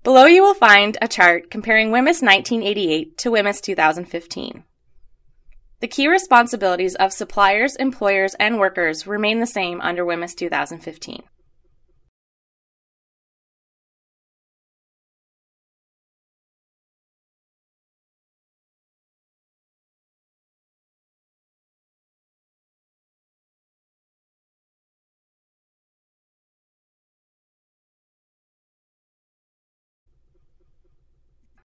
Below you will find a chart comparing WHMIS 1988 to WHMIS 2015. The key responsibilities of suppliers, employers, and workers remain the same under WHMIS 2015.